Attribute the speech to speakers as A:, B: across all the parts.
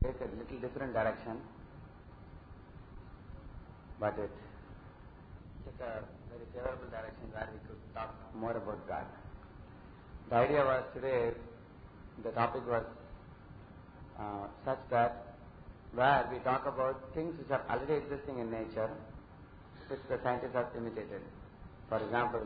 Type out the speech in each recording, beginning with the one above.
A: take a little different direction, but it took a very favorable direction where we could talk more about God. The idea was today, the topic was such that where we talk about things which are already existing in nature, which the scientists have imitated. For example,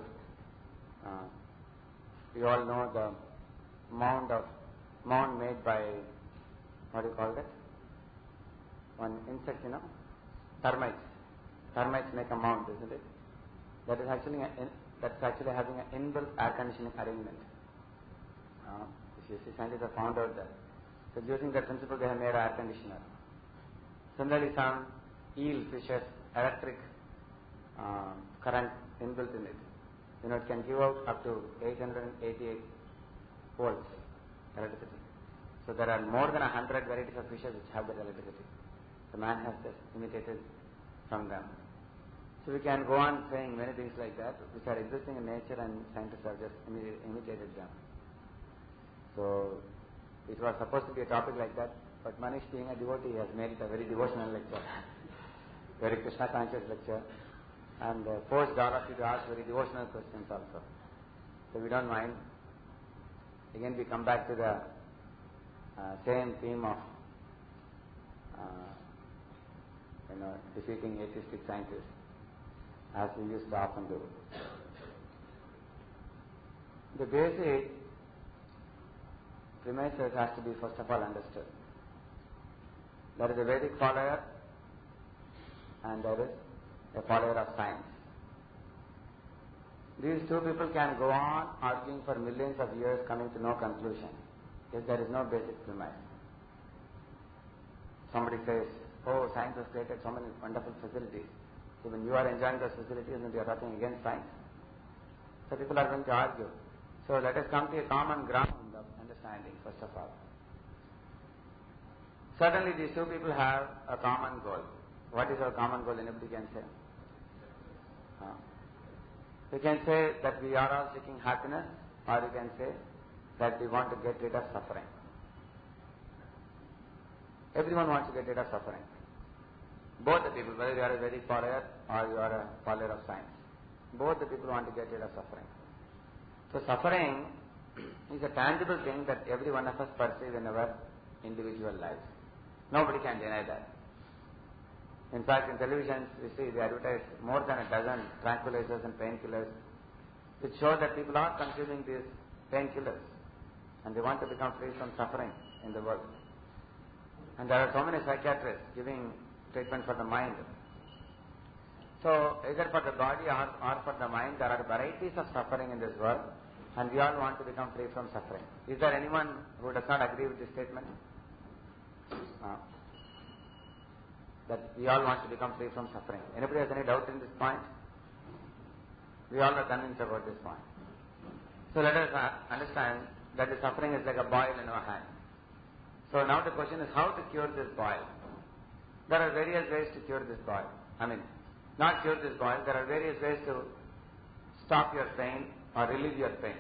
A: we all know the mound made by, what do you call that? One insect, termites. Termites make a mound, isn't it? That's actually having an inbuilt air conditioning arrangement. If you see, scientists have found out that. So using that principle, they have made an air conditioner. Similarly, some eel fishes electric current inbuilt in it. It can give out up to 888 volts electricity. So there are more than 100 varieties of fishes which have that electricity. The man has just imitated from them. So we can go on saying many things like that, which are existing in nature, and scientists have just imitated them. So it was supposed to be a topic like that, but Manish, being a devotee, has made it a very devotional lecture, very Krishna conscious lecture, and forced all of you to ask very devotional questions also. So we don't mind. Again, we come back to the same theme of defeating atheistic scientists, as we used to often do. The basic premises has to be first of all understood. There is a Vedic follower and there is a follower of science. These two people can go on arguing for millions of years, coming to no conclusion if there is no basic premise. Somebody says, oh, science has created so many wonderful facilities. Even you are enjoying those facilities and you are talking against science. So people are going to argue. So let us come to a common ground of understanding, first of all. Certainly these two people have a common goal. What is our common goal? Anybody can say? You can say that we are all seeking happiness, or you can say that we want to get rid of suffering. Everyone wants to get rid of suffering. Both the people, whether you are a Vedic follower or you are a follower of science, both the people want to get rid of suffering. So suffering is a tangible thing that every one of us perceive in our individual lives. Nobody can deny that. In fact, in television, we see they advertise more than a dozen tranquilizers and painkillers, which show that people are consuming these painkillers and they want to become free from suffering in the world. And there are so many psychiatrists giving treatment for the mind. So either for the body or for the mind, there are varieties of suffering in this world, and we all want to become free from suffering. Is there anyone who does not agree with this statement? That we all want to become free from suffering. Anybody has any doubt in this point? We all are convinced about this point. So let us understand that the suffering is like a boil in our hand. So now the question is how to cure this boil. There are various ways to cure this boil. Not cure this boil, there are various ways to stop your pain or relieve your pain.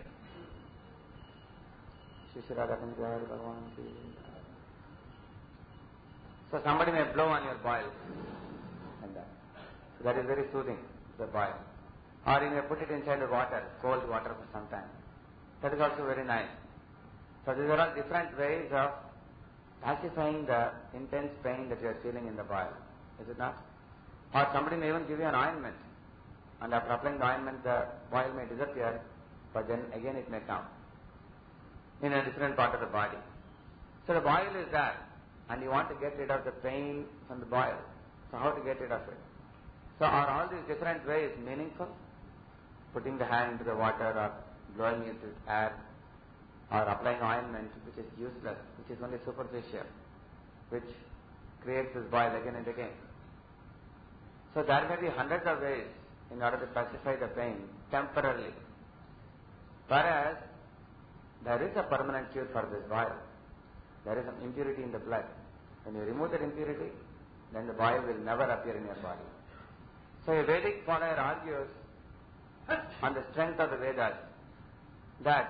A: So somebody may blow on your boil, and that is very soothing, the boil. Or you may put it inside the water, cold water for some time. That is also very nice. So these are all different ways of pacifying the intense pain that you are feeling in the boil. Is it not? Or somebody may even give you an ointment, and after applying the ointment, the boil may disappear, but then again it may come in a different part of the body. So the boil is there, and you want to get rid of the pain from the boil. So how to get rid of it? So are all these different ways meaningful? Putting the hand into the water, or blowing it with air, or applying ointment, which is useless, which is only superficial, which creates this boil again and again. So there may be hundreds of ways in order to pacify the pain temporarily. Whereas there is a permanent cure for this boil. There is some impurity in the blood. When you remove that impurity, then the boil will never appear in your body. So a Vedic follower argues on the strength of the Vedas that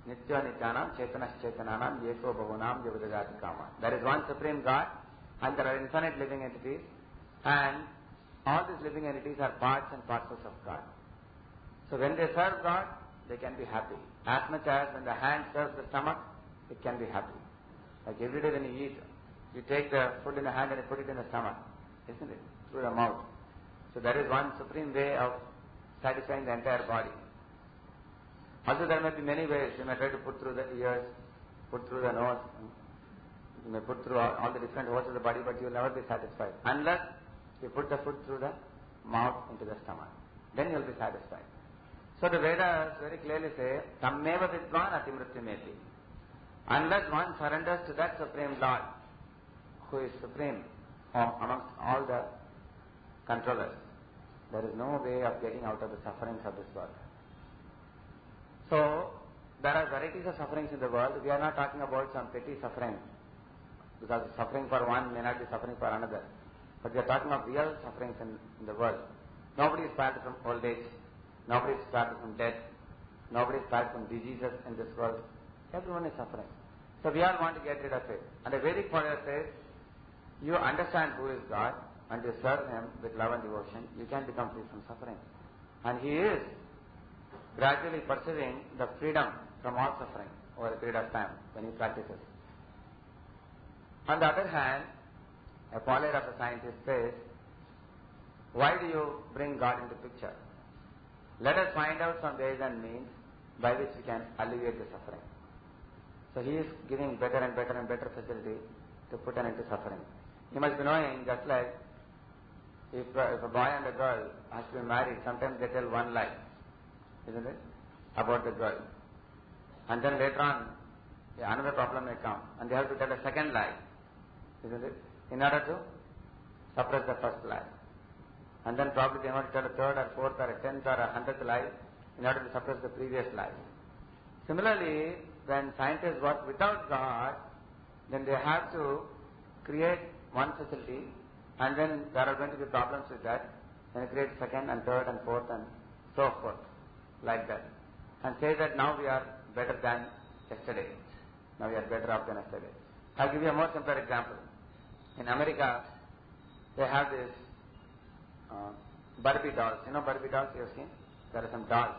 A: Nitya Nityanam Chetanas Chetananam Yeko Bahunam Yavadagati Kama. There is one Supreme God and there are infinite living entities, and all these living entities are parts and parcels of God. So when they serve God, they can be happy. As much as when the hand serves the stomach, it can be happy. Like every day when you eat, you take the food in the hand and you put it in the stomach, isn't it? Through the mouth. So there is one supreme way of satisfying the entire body. Also there may be many ways. You may try to put through the ears, put through the nose, you may put through all the different holes of the body, but you will never be satisfied unless you put the food through the mouth into the stomach. Then you will be satisfied. So the Vedas very clearly say, Tammeva vidvan atimrutyumeti. Unless one surrenders to that Supreme Lord, who is supreme amongst all the controllers, there is no way of getting out of the sufferings of this world. So, there are varieties of sufferings in the world. We are not talking about some petty suffering, because suffering for one may not be suffering for another. But we are talking of real sufferings in the world. Nobody is spared from old age. Nobody is spared from death. Nobody is spared from diseases in this world. Everyone is suffering. So we all want to get rid of it. And the Vedic Power says, you understand who is God and you serve Him with love and devotion, you can become free from suffering. And He is gradually pursuing the freedom from all suffering over a period of time when he practices. On the other hand, a follower of a scientist says, why do you bring God into picture? Let us find out some ways and means by which we can alleviate the suffering. So he is giving better and better and better facility to put an end to suffering. You must be knowing, just like if a boy and a girl has to be married, sometimes they tell one lie, isn't it, about the girl. And then later on, another problem may come, and they have to tell a second lie, isn't it, in order to suppress the first lie. And then probably they want to tell a third or fourth or a 10th or a 100th lie in order to suppress the previous lie. Similarly, when scientists work without God, then they have to create one facility, and then there are going to be problems with that. Then create second and third and fourth and so forth, like that. And say that now we are better than yesterday. Now we are better off than yesterday. I'll give you a more simpler example. In America, they have this Barbie dolls. You know Barbie dolls you have seen? There are some dolls.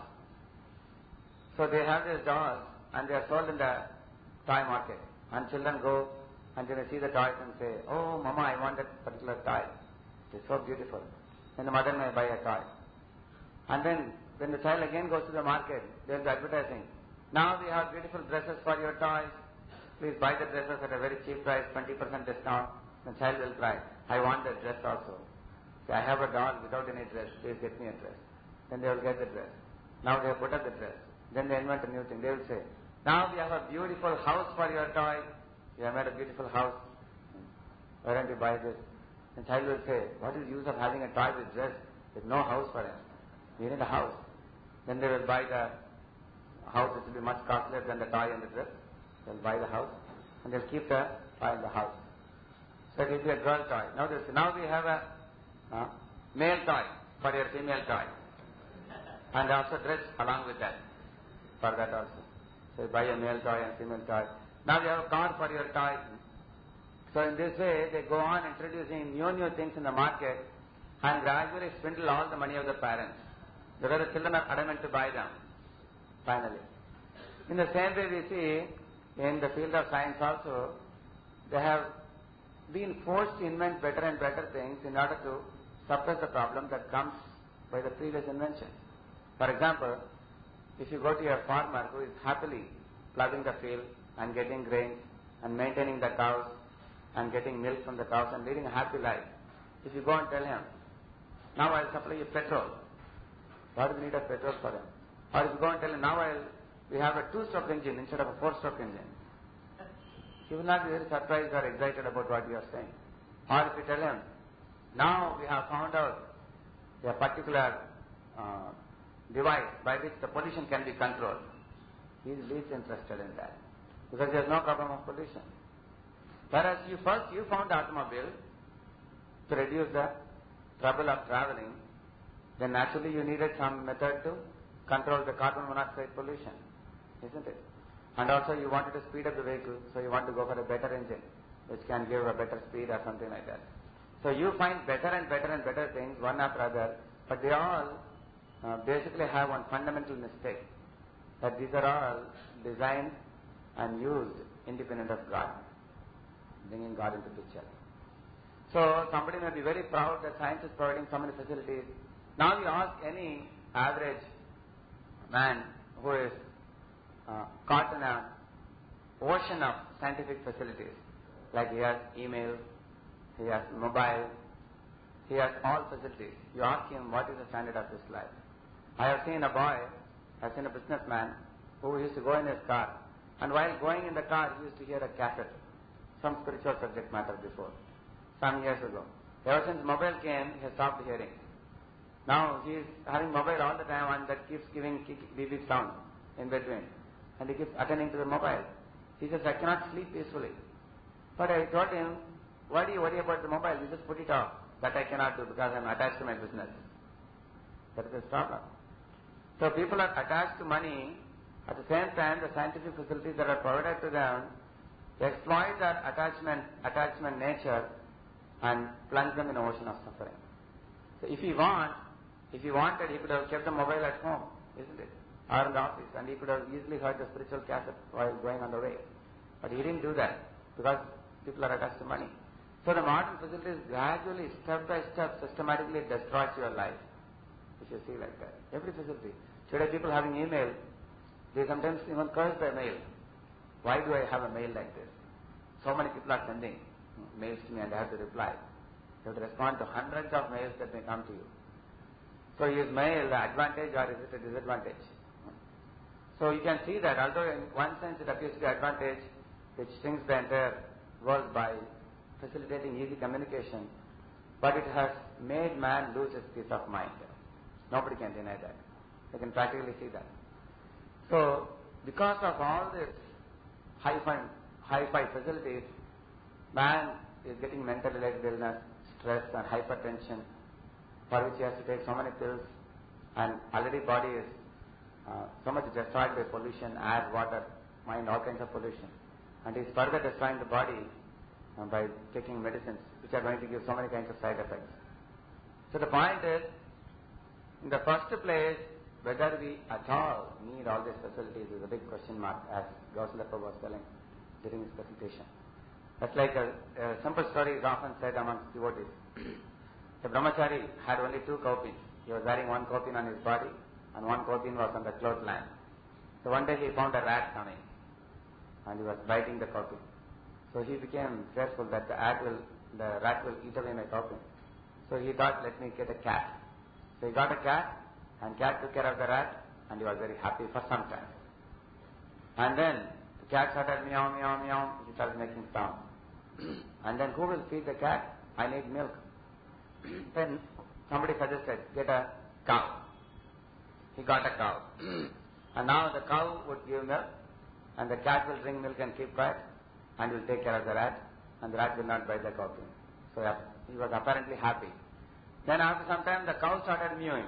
A: So they have these dolls and they are sold in the toy market. And children go and they see the toys and say, oh mama, I want that particular toy. It is so beautiful. Then the mother may buy a toy. And then when the child again goes to the market, they will be advertising. Now we have beautiful dresses for your toys. Please buy the dresses at a very cheap price, 20% discount. The child will cry, I want that dress also. Say, I have a doll without any dress. Please get me a dress. Then they will get the dress. Now they have put up the dress. Then they invent a new thing. They will say, now we have a beautiful house for your toy. You have made a beautiful house. Why don't you buy this? The child will say, what is the use of having a toy with dress with no house for him? We need a house. Then they will buy the house which will be much costlier than the toy and the dress. They will buy the house and they will keep the toy in the house. So it will be a girl toy. Now we have a male toy for your female toy. And also dress along with that. For that also. So you buy a male toy and female toy. Now we have a car for your toy. So in this way, they go on introducing new things in the market and gradually swindle all the money of the parents. Because the children are adamant to buy them, finally. In the same way we see, in the field of science also, they have been forced to invent better and better things in order to suppress the problem that comes by the previous invention. For example, if you go to a farmer who is happily plowing the field and getting grains and maintaining the cows and getting milk from the cows and leading a happy life, if you go and tell him, now I will supply you petrol, what is the need of petrol for him? Or if you go and tell him, now we have a 2-stroke engine instead of a 4-stroke engine, he will not be very surprised or excited about what you are saying. Or if you tell him, now we have found out a particular device by which the pollution can be controlled, he is least interested in that, because there is no problem of pollution. Whereas you found the automobile to reduce the trouble of traveling, then naturally you needed some method to control the carbon monoxide pollution, isn't it? And also you wanted to speed up the vehicle, so you want to go for a better engine, which can give a better speed or something like that. So you find better and better and better things, one after other, but they all basically have one fundamental mistake, that these are all designed and used independent of God, bringing God into picture. So somebody may be very proud that science is providing so many facilities. Now you ask any average man who is caught in an ocean of scientific facilities, like he has email, he has mobile, he has all facilities. You ask him what is the standard of his life. I have seen a boy, I have seen a businessman who used to go in his car, and while going in the car he used to hear a cassette, some spiritual subject matter before, some years ago. Ever since mobile came, he has stopped hearing. Now he is having mobile all the time, and that keeps giving beep beep sound in between, and he keeps attending to the mobile. He says, I cannot sleep peacefully. But I told him, why do you worry about the mobile? You just put it off. That I cannot do because I am attached to my business. That is the problem. So people are attached to money. At the same time, the scientific facilities that are provided to them, they exploit that attachment nature and plunge them in an ocean of suffering. So if he wanted, he could have kept the mobile at home, isn't it? Or in the office, and he could have easily heard the spiritual cassette while going on the way. But he didn't do that because people are attached to money. So the modern facilities gradually, step by step, systematically destroys your life. If you see like that. Every facility. Today people having email, they sometimes even curse their mail. Why do I have a mail like this? So many people are sending mails to me and I have to reply. You have to respond to hundreds of mails that may come to you. So is mail the advantage or is it a disadvantage? So you can see that although in one sense it appears to be advantage, which shrinks the entire world by facilitating easy communication, but it has made man lose his peace of mind. Nobody can deny that. You can practically see that. So, because of all this hi-fi facilities, man is getting mental-related illness, stress and hypertension, for which he has to take so many pills, and already body is so much destroyed by pollution, air, water, mind, all kinds of pollution. And he is further destroying the body by taking medicines which are going to give so many kinds of side effects. So the point is, in the first place, whether we at all need all these facilities is a big question mark, as Gausalappa was telling during his presentation. That's like a simple story is often said amongst devotees. The brahmachari had only 2 cowpins. He was wearing 1 cowpin on his body and 1 cowpin was on the clothesline. So one day he found a rat coming and he was biting the cowpin. So he became fearful that the rat will eat away my cowpin. So he thought, let me get a cat. So he got a cat, and cat took care of the rat, and he was very happy for some time. And then the cat started meow, meow, meow. He started making sound. And then who will feed the cat? I need milk. Then somebody suggested, get a cow. He got a cow. And now the cow would give milk, and the cat will drink milk and keep quiet, and will take care of the rat, and the rat will not bite the cowpin. So he was apparently happy. Then after some time the cow started mewing.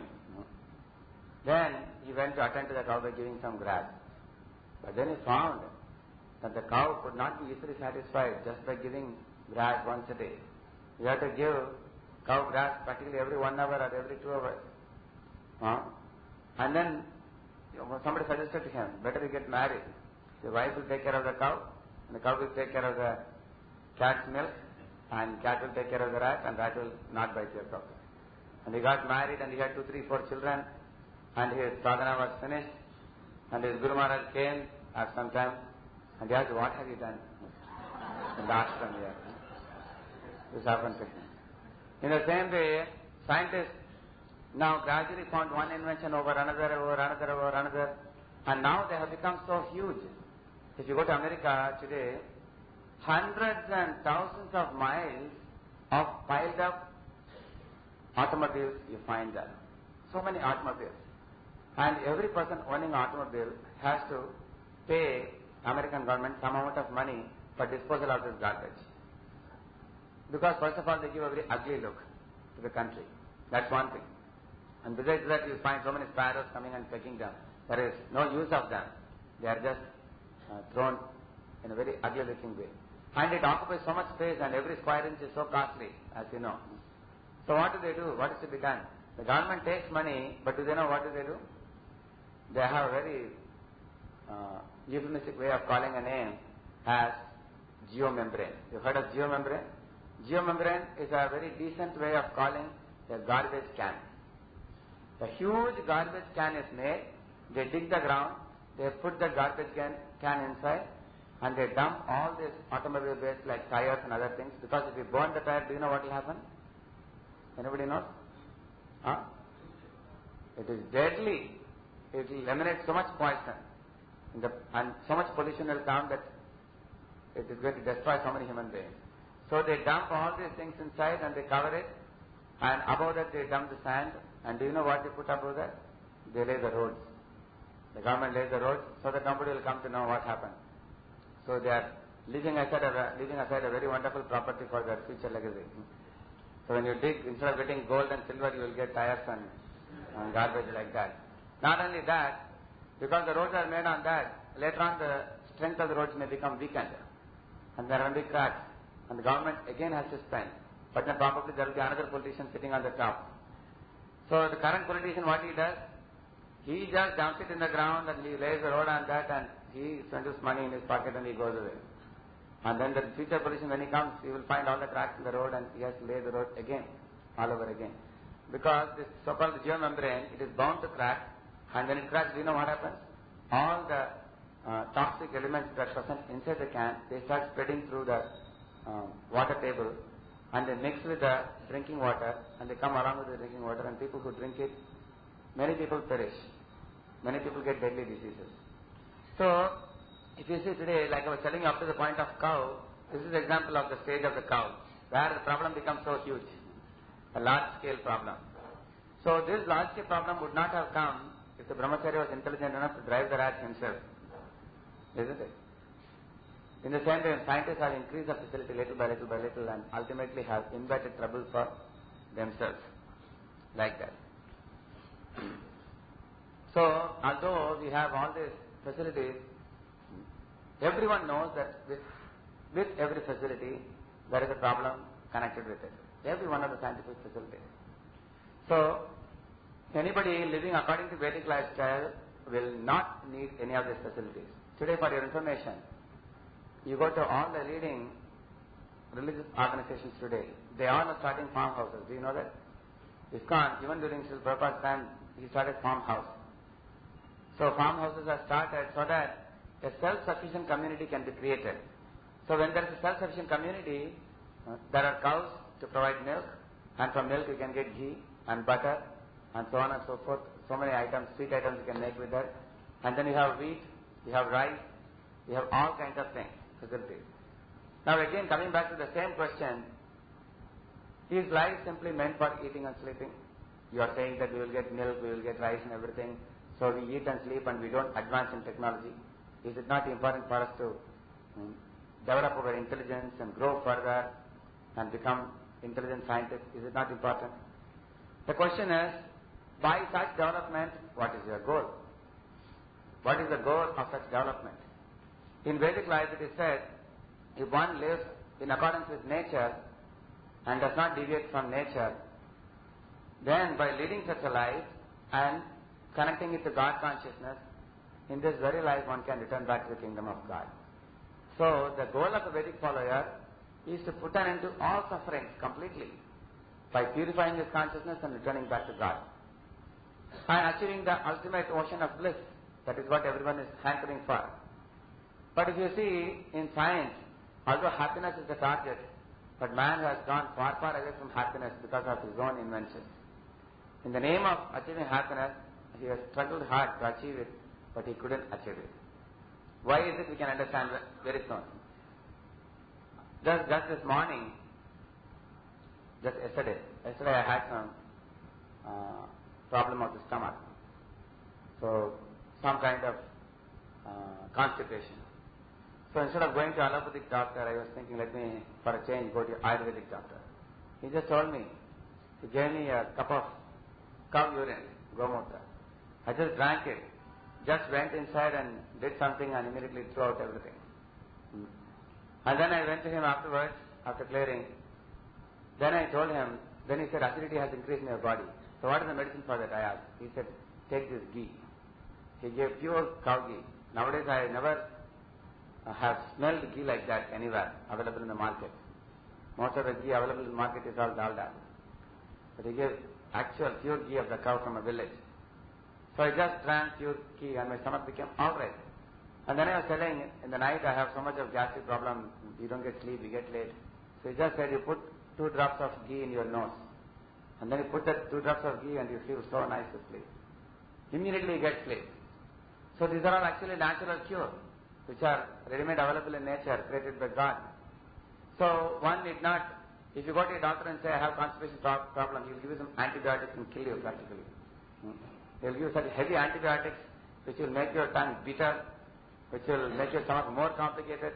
A: Then he went to attend to the cow by giving some grass. But then he found that the cow could not be easily satisfied just by giving grass once a day. You have to give cow grass practically every 1 hour or every 2 hours. And then somebody suggested to him, better you get married. The wife will take care of the cow, and the cow will take care of the cat's milk, and cat will take care of the rat, and rat will not bite your cow. And he got married, and he had 2, 3, 4 children, and his sadhana was finished, and his Guru Maharaj came after some time, and he asked, what have you done in the ashram here? This happened to him. In the same way, scientists now gradually found one invention over another, and now they have become so huge. If you go to America today, hundreds and thousands of miles of piled up automobiles you find there. So many automobiles. And every person owning an automobile has to pay American government some amount of money for disposal of this garbage. Because first of all, they give a very ugly look to the country. That's one thing. And besides that, you find so many sparrows coming and pecking them. There is no use of them. They are just thrown in a very ugly looking way. And it occupies so much space and every square inch is so costly, as you know. So what do? What is to be done? The government takes money, but do they know what do? They have a very euphemistic way of calling a name as geomembrane. You heard of geomembrane? Geomembrane is a very decent way of calling a garbage can. A huge garbage can is made, they dig the ground, they put the garbage can inside, and they dump all this automobile waste like tires and other things, because if you burn the tire, do you know what will happen? Anybody knows? Huh? It is deadly. It will emanate so much poison and so much pollution will come that it is going to destroy so many human beings. So they dump all these things inside and they cover it, and above that they dump the sand, and do you know what they put above that? They lay the roads. The government lays the roads so that nobody will come to know what happened. So they are leaving aside a very wonderful property for their future legacy. So when you dig, instead of getting gold and silver, you will get tires and garbage like that. Not only that, because the roads are made on that, later on the strength of the roads may become weakened. And there will be cracks. And the government again has to spend. But then probably there will be another politician sitting on the top. So the current politician, what he does, he just dumps it in the ground and he lays the road on that and he spends his money in his pocket and he goes away. And then the future politician, when he comes, he will find all the cracks in the road and he has to lay the road again, all over again. Because this so-called geomembrane, it is bound to crack, and when it cracks, do you know what happens? All the toxic elements that are present inside the can, they start spreading through the water table, and they mix with the drinking water, and they come along with the drinking water, and people who drink it, many people perish. Many people get deadly diseases. So, if you see today, like I was telling you up to the point of cow, this is an example of the stage of the cow, where the problem becomes so huge, a large-scale problem. So, this large-scale problem would not have come if the brahmachari was intelligent enough to drive the rat himself. Isn't it? In the same way, scientists have increased the facility little by little by little and ultimately have invited trouble for themselves. Like that. So, although we have all these facilities, everyone knows that with every facility, there is a problem connected with it. Every one of the scientific facilities. So, anybody living according to Vedic lifestyle will not need any of these facilities. Today, for your information, you go to all the leading religious organizations today, they all are starting farmhouses. Do you know that? ISKCON, even during Srila Prabhupada's time, he started farmhouse. So farmhouses are started so that a self-sufficient community can be created. So when there is a self-sufficient community, there are cows to provide milk, and from milk you can get ghee and butter, and so on and so forth. So many items, sweet items you can make with that. And then you have wheat, you have rice, you have all kinds of things, facilities. Now again, coming back to the same question, is life simply meant for eating and sleeping? You are saying that we will get milk, we will get rice and everything, so we eat and sleep and we don't advance in technology. Is it not important for us to develop our intelligence and grow further and become intelligent scientists? Is it not important? The question is, by such development, what is your goal? What is the goal of such development? In Vedic life it is said, if one lives in accordance with nature and does not deviate from nature, then by leading such a life and connecting it to God consciousness, in this very life one can return back to the kingdom of God. So the goal of a Vedic follower is to put an end to all sufferings completely by purifying his consciousness and returning back to God and achieving the ultimate ocean of bliss. That is what everyone is hankering for. But if you see in science, although happiness is the target, but man has gone far, far away from happiness because of his own inventions. In the name of achieving happiness, he has struggled hard to achieve it, but he couldn't achieve it. Why is it? We can understand very soon. Just this morning, just yesterday I had some problem of the stomach. So, some kind of constipation. So instead of going to allopathic doctor, I was thinking, let me, for a change, go to Ayurvedic doctor. He just told me, he gave me a cup of cow urine, gomutra. I just drank it. just went inside and did something and immediately threw out everything. And then I went to him afterwards, after clearing. Then I told him, then he said, acidity has increased in your body. So what is the medicine for that? I asked. He said, take this ghee. He gave pure cow ghee. Nowadays I never have smelled ghee like that anywhere available in the market. Most of the ghee available in the market is all dalda. But he gave actual pure ghee of the cow from a village. So I just drank pure ghee and my stomach became alright. And then I was telling, in the night I have so much of gastric problem, you don't get sleep, you get late. So he just said, you put 2 drops of ghee in your nose. And then you put that 2 drops of ghee and you feel so nice to sleep. Immediately you get sleep. So these are all actually natural cure, which are ready-made available in nature, created by God. So one need not, if you go to a doctor and say, I have constipation problem, he will give you some antibiotics and kill you practically. He will give you such heavy antibiotics which will make your tongue bitter, which will make your stomach more complicated,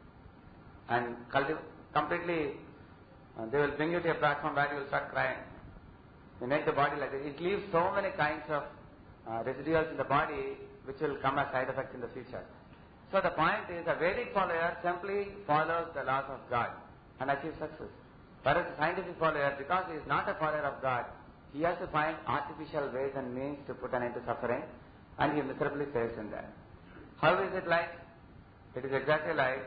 A: and completely they will bring you to a platform where you will start crying. They make the body like that. It leaves so many kinds of residuals in the body which will come as side effects in the future. So the point is, a Vedic follower simply follows the laws of God and achieves success. Whereas a scientific follower, because he is not a follower of God, he has to find artificial ways and means to put an end to suffering, and he miserably fails in that. How is it like? It is exactly like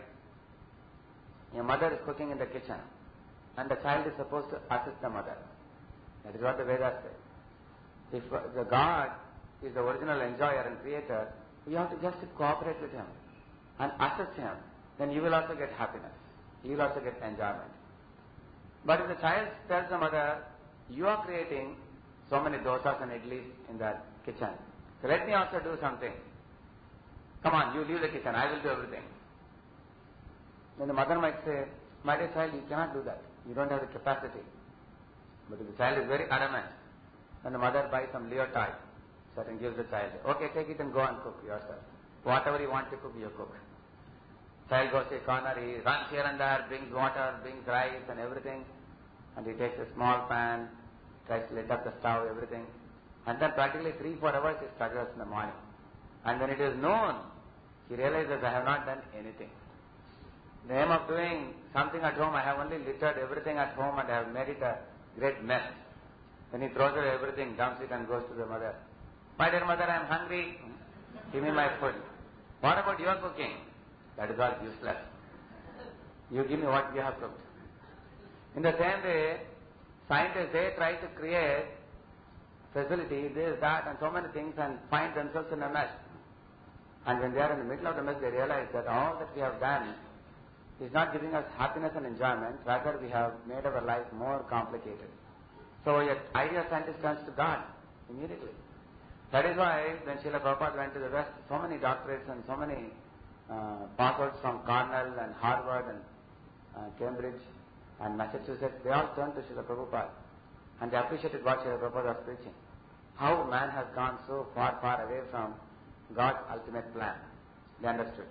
A: a mother is cooking in the kitchen and the child is supposed to assist the mother. That is what the Vedas say. If the God is the original enjoyer and creator, you have to just cooperate with him and assist him. Then you will also get happiness. You will also get enjoyment. But if the child tells the mother, you are creating so many dosas and idlis in the kitchen, so let me also do something. Come on, you leave the kitchen, I will do everything. Then the mother might say, my dear child, you cannot do that. You don't have the capacity. But if the child is very adamant, then the mother buys some Leo toy, so and gives the child, okay, take it and go and cook yourself. Whatever you want to cook, you cook. Child goes to a corner, he runs here and there, brings water, brings rice and everything, and he takes a small pan, tries to light up the stove, everything. And then practically 3-4 hours he struggles in the morning. And when it is noon, he realizes, I have not done anything. In the aim of doing something at home, I have only littered everything at home and I have made it a great mess. Then he throws away everything, dumps it and goes to the mother. My dear mother, I am hungry. Give me my food. What about your cooking? That is all useless. You give me what you have cooked. In the same way, scientists, they try to create facility, this, that, and so many things and find themselves in a mess. And when they are in the middle of the mess, they realize that all that we have done is not giving us happiness and enjoyment, rather we have made our life more complicated. So an ideal scientist turns to God immediately. That is why when Srila Prabhupada went to the West, so many doctorates and so many pass-outs from Cornell and Harvard and Cambridge and Massachusetts, they all turned to Srila Prabhupada and they appreciated what Srila Prabhupada was preaching. How man has gone so far, far away from God's ultimate plan. They understood.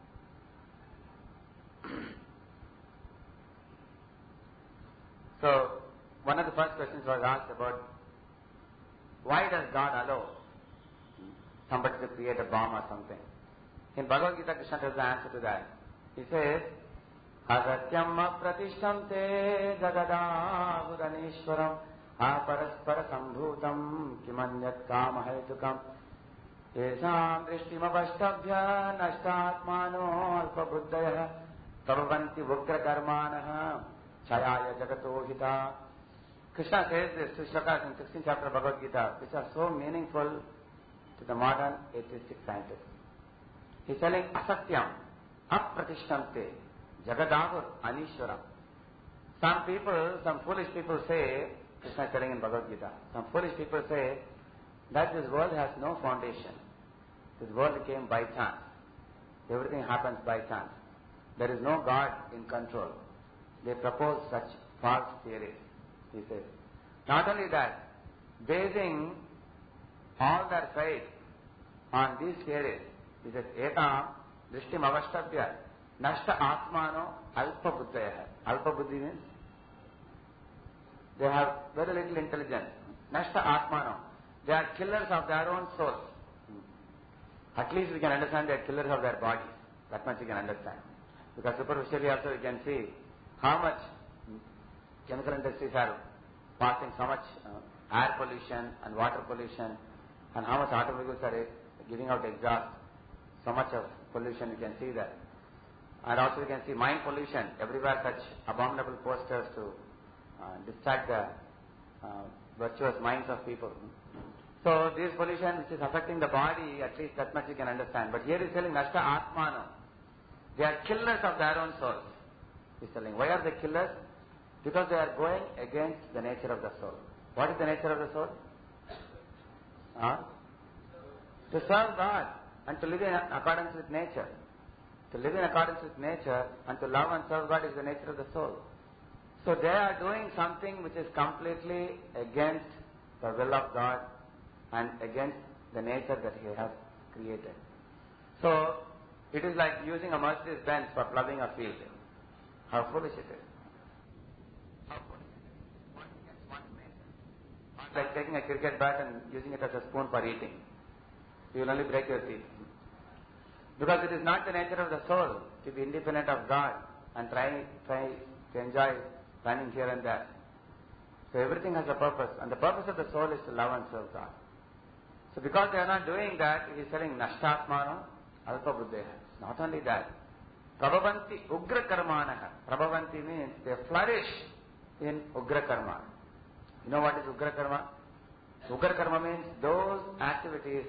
A: So, one of the first questions was asked about why does God allow somebody to create a bomb or something? In Bhagavad Gita, Krishna tells the answer to that. He says, Asatyam pratishtamte jagadahuranishwaram aparaspara sambhutam kimanyat kamahetukam yesam drishtimavashtabhya nashtatmano alpabuddhaya sarvanti vukra karmanaha chayaya jagatohita. Krishna says this to shlokas in 16th chapter of Bhagavad Gita, which are so meaningful to the modern atheistic scientists. He's telling asatyam, apratishtamte, jagadavur anishwaram. Some people, some foolish people say, Krishna is telling in Bhagavad Gita, some foolish people say that this world has no foundation. This world came by chance. Everything happens by chance. There is no God in control. They propose such false theories, he says. Not only that, basing all their faith on these theories, he says, Etam drishtim avashtabhya nashta atmano alpa buddhaya. Alpa buddhi means they have very little intelligence. Nashta atmano. They are killers of their own souls. At least we can understand they are killers of their bodies. That much we can understand. Because superficially also we can see how much chemical industries are passing so much air pollution and water pollution, and how much automobiles are giving out exhaust. So much of pollution you can see there. And also you can see mind pollution. Everywhere such abominable posters to distract the virtuous minds of people. So this pollution which is affecting the body, at least that much you can understand. But here he is telling Nashta Atmano. They are killers of their own souls. He is telling. Why are they killers? Because they are going against the nature of the soul. What is the nature of the soul? To serve God and to live in accordance with nature. To live in accordance with nature and to love and serve God is the nature of the soul. So they are doing something which is completely against the will of God and against the nature that He has created. So it is like using a Mercedes Benz for plowing a field. How foolish it is. How foolish it is. One against one's nature. It's like taking a cricket bat and using it as a spoon for eating. You will only break your teeth. Because it is not the nature of the soul to be independent of God and try to enjoy running here and there. So everything has a purpose, and the purpose of the soul is to love and serve God. So because they are not doing that, he is telling Nashtatmano Alpa Buddheha. Not only that, Prabhavanti Ugra Karmanaha. Prabhavanti means they flourish in Ugra Karma. You know what is Ugra Karma? Ugra Karma means those activities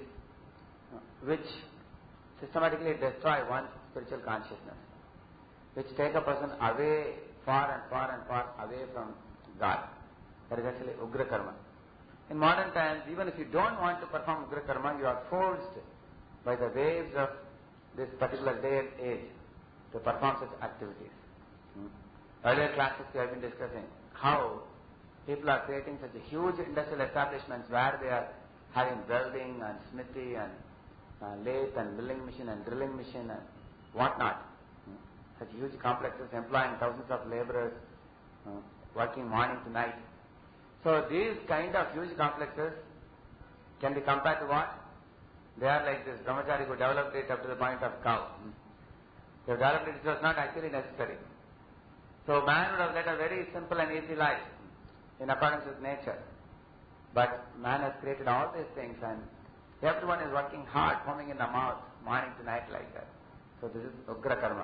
A: which systematically destroy one's spiritual consciousness, which take a person away, far and far and far away from God. That is actually Ugra Karma. In modern times, even if you don't want to perform Ugra Karma, you are forced by the waves of this particular day and age to perform such activities. Earlier classes we have been discussing how people are creating such a huge industrial establishments where they are having welding and smithy and lathe and milling machine and drilling machine and whatnot. Such huge complexes employing thousands of laborers, working morning to night. So these kind of huge complexes can be compared to what? They are like this brahmachari who developed it up to the point of cow. They developed it, it was not actually necessary. So man would have led a very simple and easy life in accordance with nature. But man has created all these things and everyone is working hard, foaming in the mouth, morning to night like that. So this is Ugra Karma.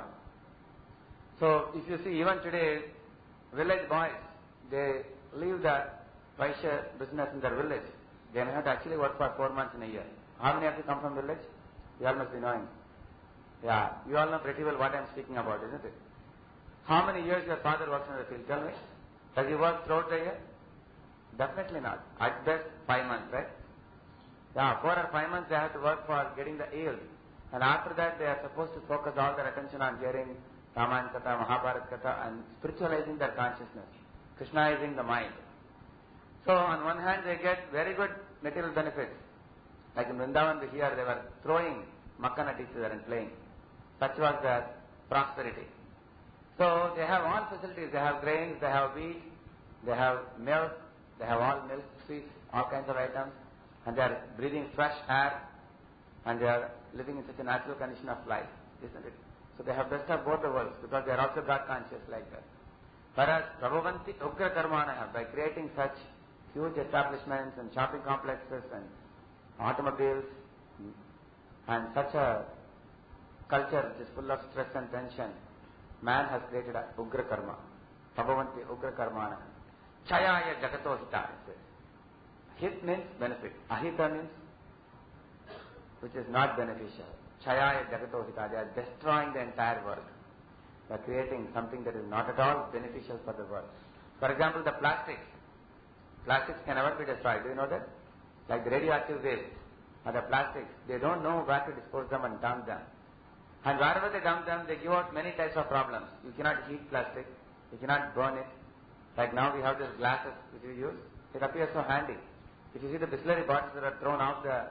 A: So if you see even today, village boys, they leave the Vaishya business in their village. They may have to actually work for 4 months in a year. How many of you come from village? You all must be knowing. Yeah, you all know pretty well what I am speaking about, isn't it? How many years your father works in the field? Tell me. Does he work throughout the year? Definitely not. At best 5 months, right? Yeah, 4 or 5 months they have to work for getting the yield. And after that they are supposed to focus all their attention on hearing Ramayana Katha, Mahabharata Katha and spiritualizing their consciousness, Krishnaizing the mind. So on one hand they get very good material benefits. Like in Vrindavan here they were throwing makkan at each other and playing. Such was their prosperity. So they have all facilities. They have grains, they have wheat, they have milk, they have all milk, sweets, all kinds of items. And they are breathing fresh air and they are living in such a natural condition of life, isn't it? So they have best of both the worlds because they are also God conscious like that. Whereas Prabhavanti Ugra Karmanaha, by creating such huge establishments and shopping complexes and automobiles and such a culture which is full of stress and tension, man has created a Ugra Karma. Prabhavanti Ugra Karmanaha. Chayaya Jagato Hita, it says. Hit means benefit. Ahita means which is not beneficial. Chayaya Jagato Hita. They are destroying the entire world. They are creating something that is not at all beneficial for the world. For example, the plastics. Plastics can never be destroyed. Do you know that? Like the radioactive waste or the plastics, they don't know where to dispose them and dump them. And wherever they dump them, they give out many types of problems. You cannot heat plastic. You cannot burn it. Like now we have these glasses which we use. It appears so handy. If you see the Bisleri bottles that are thrown off the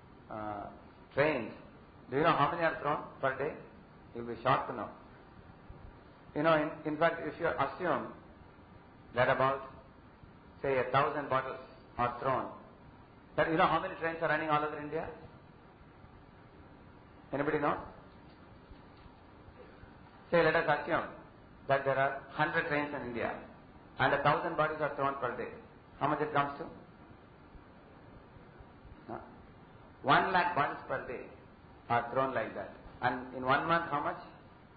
A: trains, do you know how many are thrown per day? You'll be shocked to know. You know, in fact, if you assume that about, say, 1,000 bottles are thrown, that you know how many trains are running all over India? Anybody know? Say, let us assume that there are 100 trains in India and 1,000 bodies are thrown per day. How much it comes to? 1 lakh bodies per day are thrown like that. And in 1 month, how much?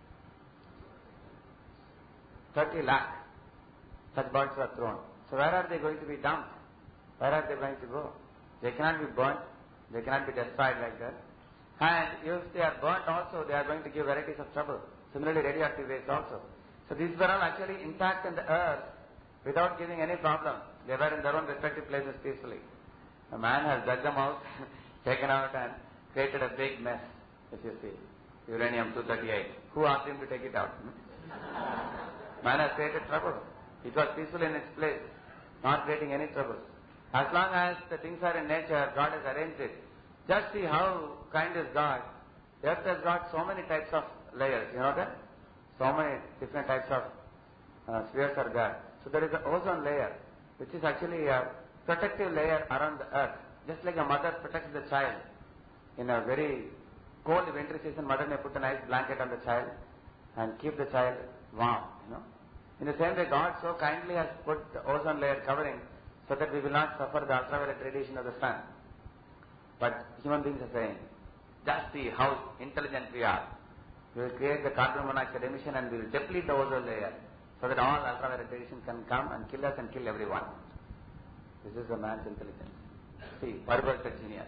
A: 30 lakh such bodies are thrown. So where are they going to be dumped? Where are they going to go? They cannot be burnt. They cannot be destroyed like that. And if they are burnt also, they are going to give varieties of trouble. Similarly, radioactive waste also. So these were all actually intact in the earth without giving any problem. They were in their own respective places peacefully. A man has dug them out, taken out and created a big mess, if you see. Uranium-238. Who asked him to take it out? Man has created trouble. It was peaceful in its place, not creating any trouble. As long as the things are in nature, God has arranged it. Just see how kind is God. The earth has got so many types of layers, you know that? So many different types of spheres are there. So there is an ozone layer, which is actually a protective layer around the earth. Just like a mother protects the child. In a very cold winter season, mother may put a nice blanket on the child and keep the child warm, you know. In the same way, God so kindly has put the ozone layer covering so that we will not suffer the ultraviolet radiation of the sun. But human beings are saying, just see how intelligent we are. We will create the carbon monoxide emission and we will deplete the ozone layer so that all ultraviolet radiation can come and kill us and kill everyone. This is the man's intelligence. See, perverted genius.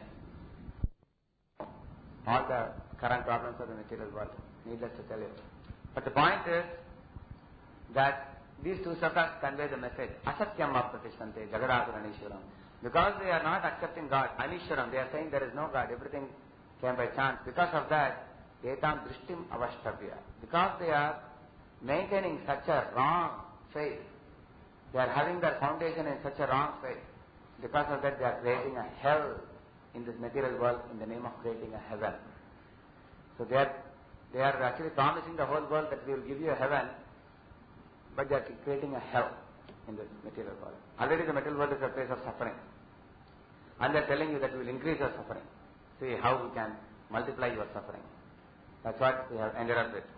A: All the current problems of the material world, needless to tell you. But the point is that these two shlokas convey the message, asatyam apratishante jagadadhara aniswaram. Because they are not accepting God, aniswaram, they are saying there is no God, everything came by chance. Because of that, etam drishtim avashtavya. Because they are maintaining such a wrong faith, they are having their foundation in such a wrong faith. Because of that, they are creating a hell in this material world in the name of creating a heaven. So they are actually promising the whole world that we will give you a heaven, but they are creating a hell in this material world. Already the material world is a place of suffering. And they are telling you that we will increase your suffering. See how we can multiply your suffering. That's what we have ended up with.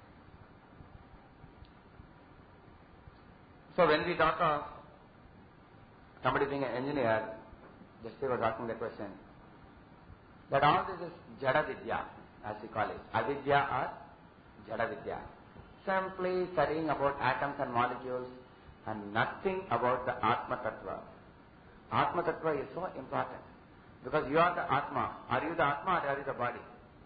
A: So when we talk of somebody being an engineer, just was asking the question, that all this is Jada Vidya, as we call it. Avidya or Jada Vidya. Simply studying about atoms and molecules and nothing about the Atma Tattva. Atma Tattva is so important because you are the Atma. Are you the Atma or are you the body?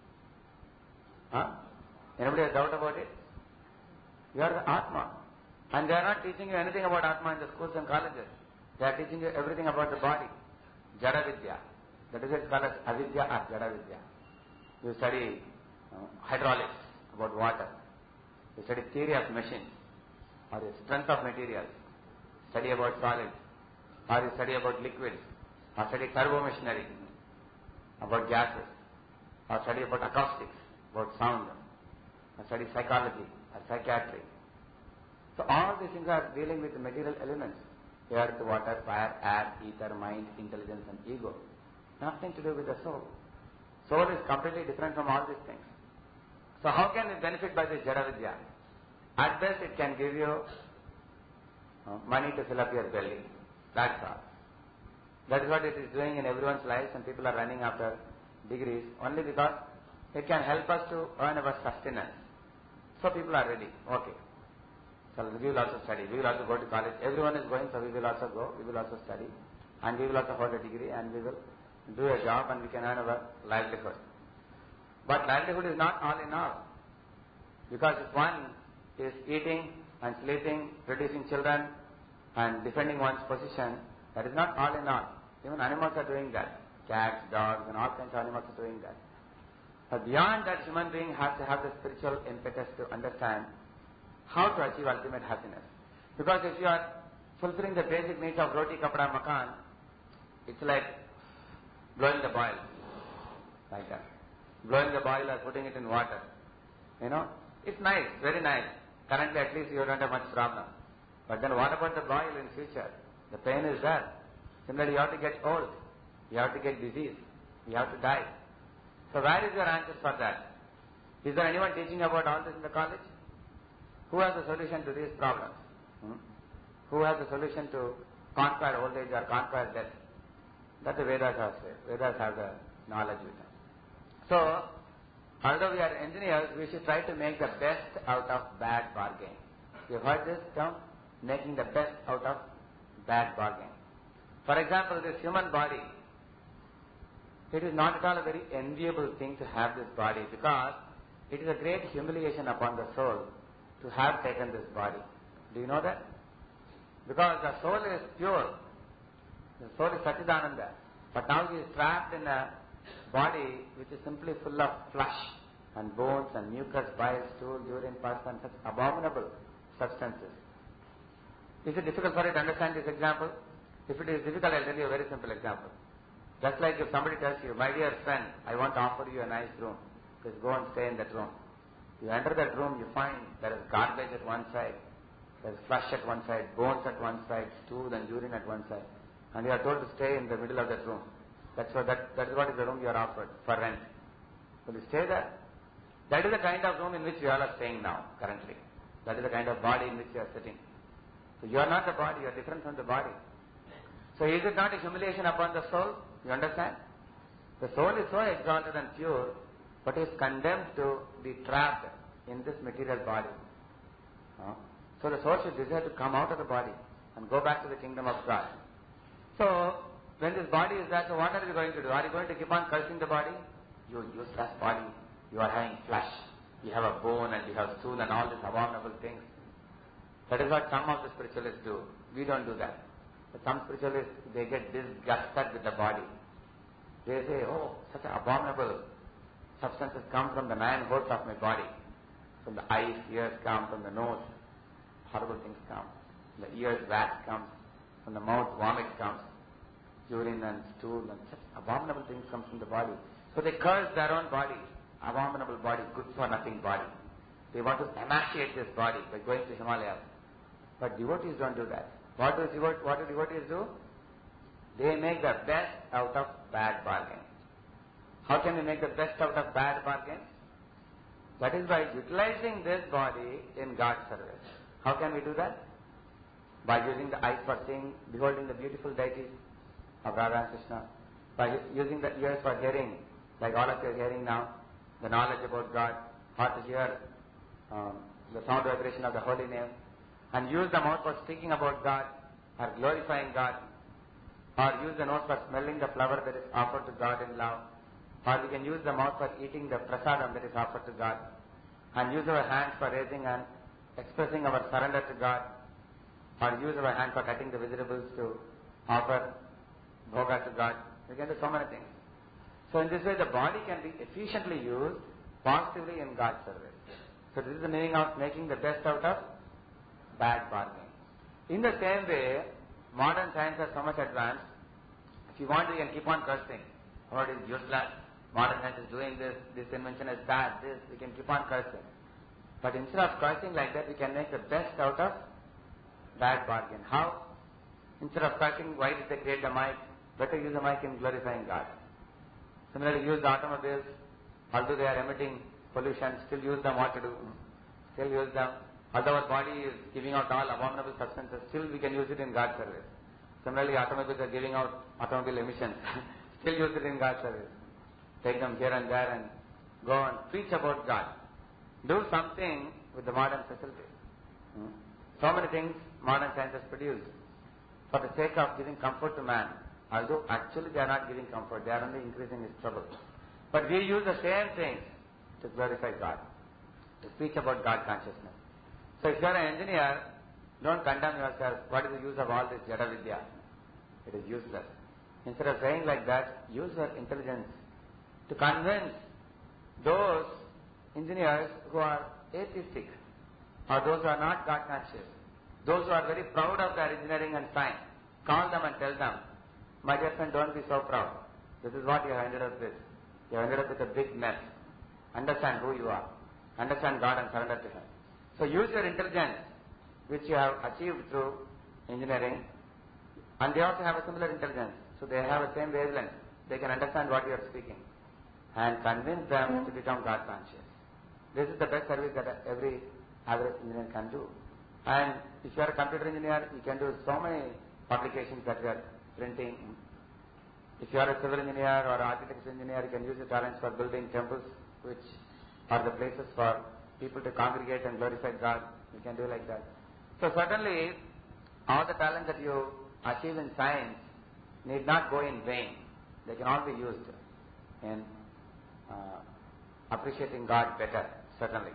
A: Huh? Anybody has doubt about it? You are the Atma. And they are not teaching you anything about Atma in the schools and colleges. They are teaching you everything about the body. Jada Vidya. That is it called as Avidya or Jada Vidya. You study hydraulics, about water. You study theory of machines, or the strength of materials. Study about solids, or you study about liquids, or study turbo machinery, about gases, or study about acoustics, about sound, or study psychology, or psychiatry. So all these things are dealing with the material elements. Earth, water, fire, air, ether, mind, intelligence and ego. Nothing to do with the soul. Soul is completely different from all these things. So how can we benefit by this Jada Vidya? At best it can give you money to fill up your belly. That's all. That is what it is doing in everyone's lives, and people are running after degrees only because it can help us to earn our sustenance. So people are ready. Okay. So we will also study. We will also go to college. Everyone is going, so we will also go. We will also study. And we will also hold a degree and we will do a job and we can earn our livelihood. But livelihood is not all in all. Because if one is eating and sleeping, producing children and defending one's position, that is not all in all. Even animals are doing that. Cats, dogs and all kinds of animals are doing that. But beyond that, human being has to have the spiritual impetus to understand how to achieve ultimate happiness. Because if you are fulfilling the basic needs of roti, kapda, makan, it's like blowing the boil. Like that. Blowing the boil or putting it in water. You know, it's nice, very nice. Currently at least you don't have much problem. But then what about the boil in future? The pain is there. Similarly, you have to get old. You have to get disease. You have to die. So where is your answer for that? Is there anyone teaching about all this in the college? Who has the solution to these problems? Who has the solution to conquer old age or conquer death? That the Vedas have said. Vedas have the knowledge with them. So, although we are engineers, we should try to make the best out of bad bargain. You have heard this term? Making the best out of bad bargain. For example, this human body, it is not at all a very enviable thing to have this body, because it is a great humiliation upon the soul to have taken this body. Do you know that? Because the soul is pure. The soul is Satchidananda. But now he is trapped in a body which is simply full of flesh and bones and mucus, bile, stool, urine, pus and such abominable substances. Is it difficult for you to understand this example? If it is difficult, I'll tell you a very simple example. Just like if somebody tells you, my dear friend, I want to offer you a nice room. Please go and stay in that room. You enter that room, you find there is garbage at one side, there is flesh at one side, bones at one side, stool and urine at one side. And you are told to stay in the middle of that room. That is what is the room you are offered for rent. Will you stay there? That is the kind of room in which you all are staying now, currently. That is the kind of body in which you are sitting. So you are not the body, you are different from the body. So is it not a humiliation upon the soul? You understand? The soul is so exalted and pure, but is condemned to be trapped in this material body. So the soul should desire to come out of the body and go back to the kingdom of God. So, when this body is there, so what are you going to do? Are you going to keep on cursing the body? You useless body. You are having flesh. You have a bone and you have stool and all these abominable things. That is what some of the spiritualists do. We don't do that. But some spiritualists, they get disgusted with the body. They say, oh, such abominable substances come from the 9 holes of my body. From the eyes, ears come, from the nose, horrible things come. From the ears, wax comes. From the mouth, vomit comes. Urine and stool and such abominable things come from the body. So they curse their own body. Abominable body, good for nothing body. They want to emaciate this body by going to Himalayas. But devotees don't do that. What do devotees do? They make the best out of bad bargain. How can we make the best out of bad bargain? That is by utilizing this body in God's service. How can we do that? By using the eyes for seeing, beholding the beautiful deities of Radha and Krishna. By using the ears for hearing, like all of you are hearing now, the knowledge about God, or to hear the sound vibration of the holy name, and use the mouth for speaking about God, or glorifying God, or use the nose for smelling the flower that is offered to God in love, or we can use the mouth for eating the prasadam that is offered to God, and use our hands for raising and expressing our surrender to God, or use our hand for cutting the vegetables to offer bhoga to God. We can do so many things. So in this way the body can be efficiently used positively in God's service. So this is the meaning of making the best out of bad bargain. In the same way, modern science is so much advanced. If you want, you can keep on cursing. What is useless? Modern science is doing this invention is bad, this, we can keep on cursing. But instead of cursing like that, we can make the best out of bad bargain. How? Instead of cursing, why did they create the mic? Better use the mic in glorifying God. Similarly, use the automobiles. Although they are emitting pollution, still use them. What to do? Still use them. Although our body is giving out all abominable substances, still we can use it in God's service. Similarly, automobiles are giving out automobile emissions. Still use it in God's service. Take them here and there and go and preach about God. Do something with the modern facilities. So many things modern science has produced for the sake of giving comfort to man. Although actually they are not giving comfort, they are only increasing his trouble. But we use the same things to glorify God, to speak about God consciousness. So if you are an engineer, don't condemn yourself. What is the use of all this Jada Vidya? It is useless. Instead of saying like that, use your intelligence to convince those engineers who are atheistic or those who are not God conscious, those who are very proud of their engineering and science. Call them and tell them, my dear friend, don't be so proud. This is what you have ended up with. You have ended up with a big mess. Understand who you are. Understand God and surrender to Him. So use your intelligence, which you have achieved through engineering, and they also have a similar intelligence. So they have the same wavelength. They can understand what you are speaking. and convince them to become God conscious. This is the best service that every average engineer can do. And if you are a computer engineer, you can do so many publications that we are printing. If you are a civil engineer or architecture engineer, you can use your talents for building temples, which are the places for people to congregate and glorify God. You can do like that. So certainly, all the talents that you achieve in science need not go in vain. They can all be used in appreciating God better, certainly.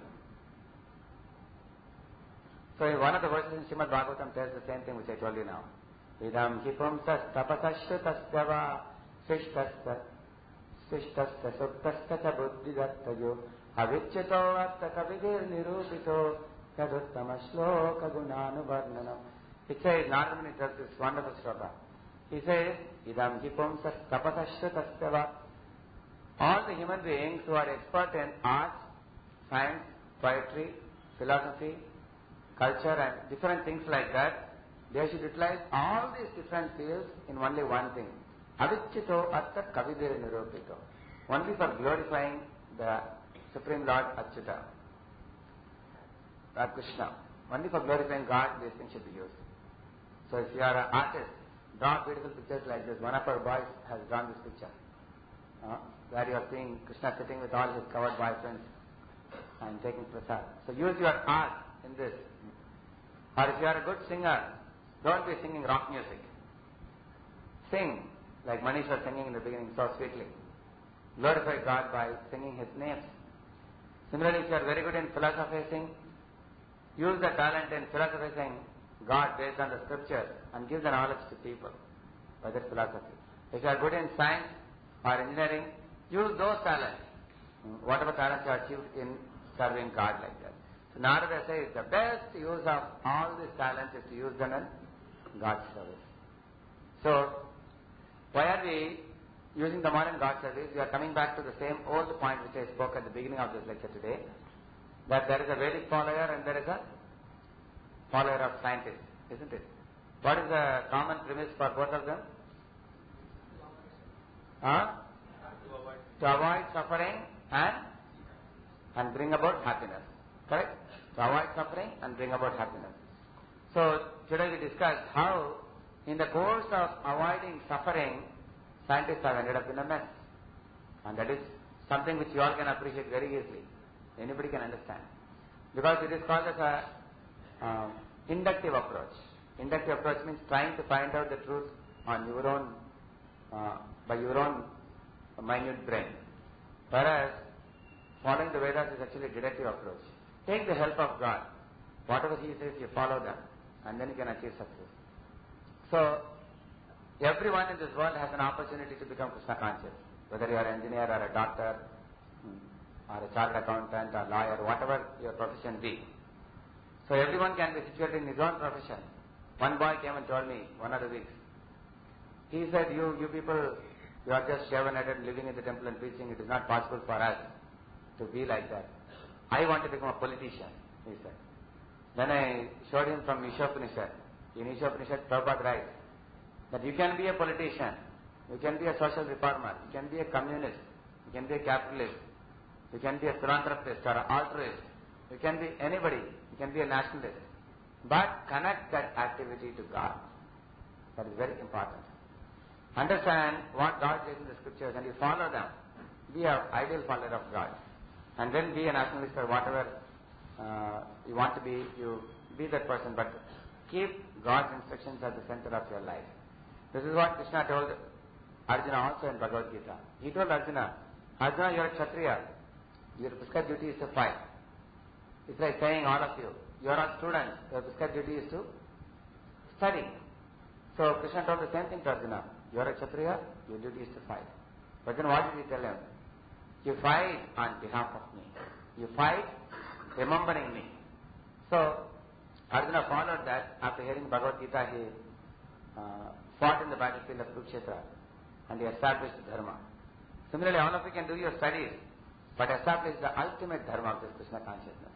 A: So in one of the verses in Srimad Bhagavatam tells the same thing which I told you now. Idam hi pumsas tapasashrutasya va sishtasya supptasya cha buddhidattayo avichito atta kavidir nirupito yaduttama shloka gunanuvarnanam. It says, Narada Muni tells this wonderful shloka. He says, Idam hi pumsas tapasashrutasya va. All the human beings who are expert in arts, science, poetry, philosophy, culture and different things like that, they should utilize all these different fields in only one thing. Avichito atta kavidir nirupito. Only for glorifying the Supreme Lord Achyuta, Lord Krishna. Only for glorifying God, these things should be used. So if you are an artist, draw beautiful pictures like this. One of our boys has drawn this picture. Where you are seeing Krishna sitting with all his covered boyfriends and taking prasad. So use your art in this. Or if you are a good singer, don't be singing rock music. Sing like Manish was singing in the beginning so sweetly. Glorify God by singing His names. Similarly, if you are very good in philosophizing, use the talent in philosophizing God based on the scriptures and give the knowledge to people by that philosophy. If you are good in science or engineering, use those talents. Whatever talents you achieved in serving God like that. So Narada says the best use of all these talents is to use them in God's service. So, why are we using them all in God's service? We are coming back to the same old point which I spoke at the beginning of this lecture today, that there is a Vedic follower and there is a follower of scientists, isn't it? What is the common premise for both of them? To avoid suffering and bring about happiness. Correct? To avoid suffering and bring about happiness. So today we discussed how in the course of avoiding suffering, scientists have ended up in a mess. And that is something which you all can appreciate very easily. Anybody can understand. Because it is called as a inductive approach. Inductive approach means trying to find out the truth on your own, by your own minute brain. Whereas following the Vedas is actually a deductive approach. Take the help of God. Whatever He says, you follow them, and then you can achieve success. So, everyone in this world has an opportunity to become Krishna conscious. Whether you are an engineer or a doctor, or a chartered accountant or lawyer, whatever your profession be. So everyone can be situated in his own profession. One boy came and told me one of the weeks. He said, you people, you are just shaven-headed living in the temple and preaching. It is not possible for us to be like that. I want to become a politician, he said. Then I showed him from Ishopanishad. In Ishopanishad, Prabhupada writes that you can be a politician, you can be a social reformer, you can be a communist, you can be a capitalist, you can be a philanthropist or an altruist, you can be anybody, you can be a nationalist. But connect that activity to God. That is very important. Understand what God says in the scriptures and you follow them. Be an ideal follower of God. And then be a nationalist or whatever you want to be, you be that person, but keep God's instructions at the center of your life. This is what Krishna told Arjuna also in Bhagavad Gita. He told Arjuna, Arjuna, you are a Kshatriya. Your prescribed duty is to fight. It's like saying all of you, you are all students, your prescribed duty is to study. So Krishna told the same thing to Arjuna. You are a Kshatriya, your duty is to fight. But then what did he tell him? You fight on behalf of me. You fight remembering me. So Arjuna followed that. After hearing Bhagavad Gita, he fought in the battlefield of Kurukshetra and he established Dharma. Similarly, all of you can do your studies, but establish the ultimate Dharma of this Krishna consciousness.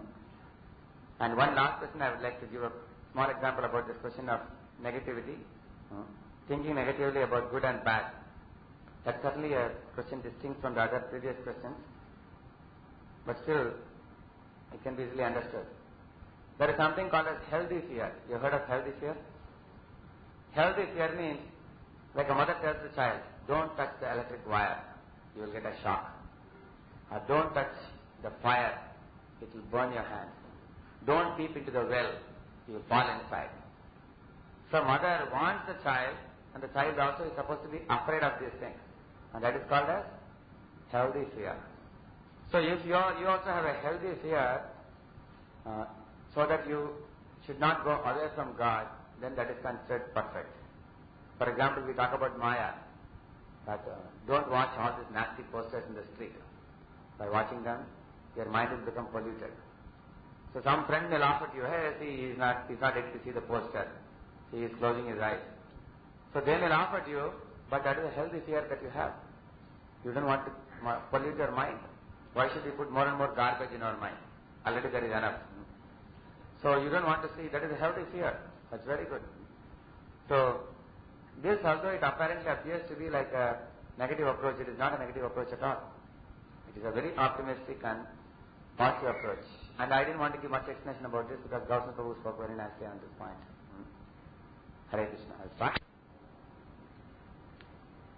A: And one last question I would like to give a small example about this question of negativity. Thinking negatively about good and bad. That's certainly a question distinct from the other previous questions, but still it can be easily understood. There is something called as healthy fear. You heard of healthy fear? Healthy fear means, like a mother tells the child, don't touch the electric wire, you will get a shock. Or don't touch the fire, it will burn your hand. Don't peep into the well, you will fall inside. So mother warns the child, and the child also is supposed to be afraid of these things. And that is called as healthy fear. So if you also have a healthy fear, so that you should not go away from God, then that is considered perfect. For example, we talk about Maya, that don't watch all these nasty posters in the street. By watching them, your mind will become polluted. So some friend will laugh at you, hey, see, he's not able to see the poster. He is closing his eyes. So they may laugh at you, but that is a healthy fear that you have. You don't want to pollute your mind. Why should you put more and more garbage in our mind? Already there is enough. So you don't want to see, that is a healthy fear. That's very good. So this, although it apparently appears to be like a negative approach, it is not a negative approach at all. It is a very optimistic and positive approach. And I didn't want to give much explanation about this because Gautama Prabhu spoke very nicely on this point. Hare Krishna. I'll start.